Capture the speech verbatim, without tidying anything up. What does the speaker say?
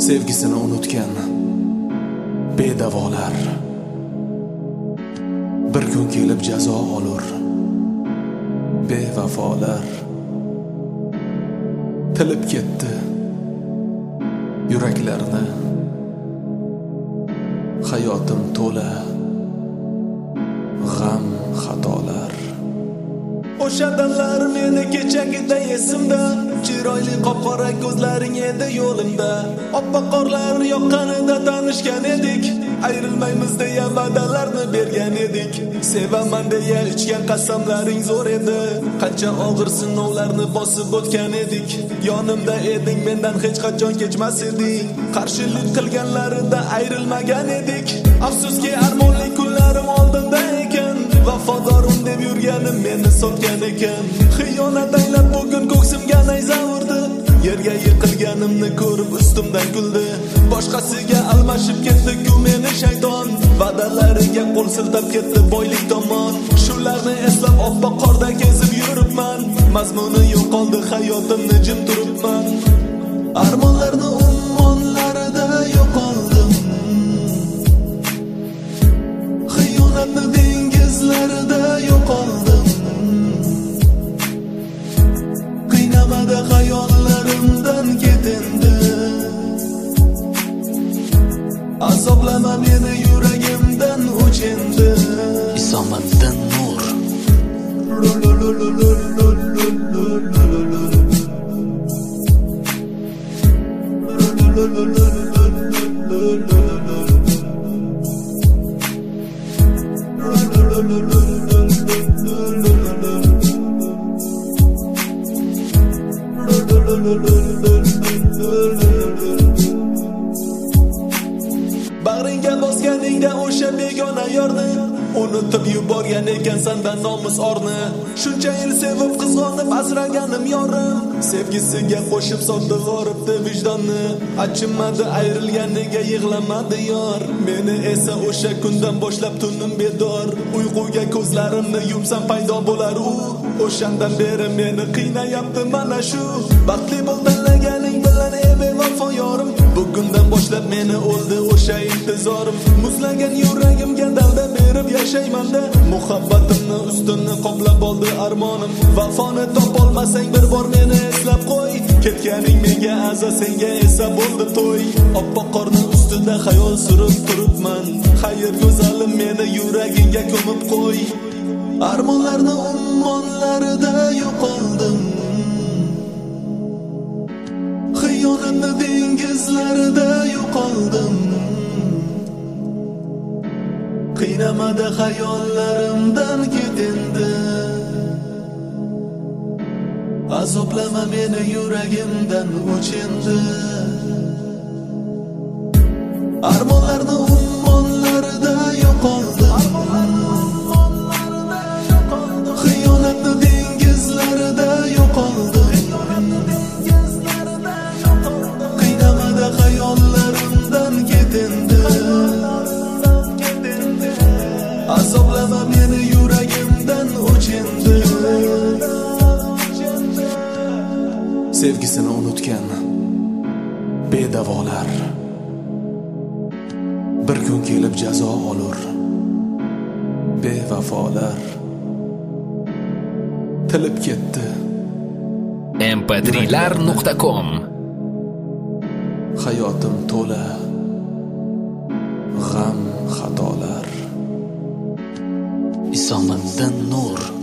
Sevgisini unutgan bedavolar bir kun kelib jazo olur. Bevafolar tilib ketdi yuraklarni. Hayotim to'la g'am xatolar. O'sha damlar meni kechagida esimda, chiroyli qop-qora ko'zlaring edi yo'limda. Oppoq qorlar yoqqanida tanishgan edik, ayrilmaymiz deya va'dalarni bergan edik. Sevaman deya ichgan qasamlaring zo'r edi, qancha og'ir sinovlarni bosib o'tgan edik. Yonimda eding, mendan hech qachon kechmas eding, qarshilik qilganlarida ayrilmagan edik. Afsuski armonli kunlarim oldinda ekan, vafodorim deb yurganim meni sotgan ekan. Xiyonat aylab bugun ko'ksimga nayza urdi, yerga yiqilganimni ko'rib ustimdan kuldi. Boshqasiga almashib ketdi-ku meni shayton, va'dalariga qo'l siltab ketdi boylik tomon. Shularni eslab oppoq qorda kezib yuribman, mazmuni yo'qoldi hayotimni jim turibman. Armonlarni ummonlarida yo'qoldim, xiyonatni dengizlarida yo'qoldim. Qiynamada xayollarimdan ketindi, azoblama meni yuragimdan o'chindi. Isomiddin Nur. Bag'ringga bosganingda o'sha begona yorni unutib yuborgan ekansan da nomus orni. Shuncha yil sevib qizg'onib asraganim yorim, sevgisiga qo'shib sotdi g'oribdi vijdonni. Achinmadi ayrilganiga yig'lamadi yor, meni esa o'sha kundan boshlab tunim bedor. Uyquga ko'zlarimni yumsam paydo bo'lar u, o'shandan beri meni qiynayapti mana shu. Baxtli bo'l tanlaganing bilan ey bevafo yorim, bugundan boshlab meni o'ldi o'sha intizorim. Muzlagan yuragimga dalda berib yashayman-da, muhabbatimni ustini qoplab oldi armonim. Vafoni topolmasang bir bor meni eslab qo'y, ketganing menga aza, senga esa bo'ldi to'y. Oppoq qorning ustida xayol surib turibman, xayr go'zalim meni yuragingga ko'mib qo'y. Armonlarni ummonlarida yo'qoldim, xiyonatni dengizlarida yo'qoldim. Qiynamada xayollarimdan ketindi, azoblama meni yuragimdan o'chindi. Armonlarni ummonlarida yo'qoldim, xiyonatni dengizlarida yo'qoldim. Qiynamada xayollarimdan ketindi, azoblama meni yuragimdan o'chindi. Sevgisini unutgan bedavolar bir kun kelib jazo olur. Bevafolar tilib ketdi em p tri lar nuqta com. Hayotim to'la g'am xatolar. Isomiddin Nur.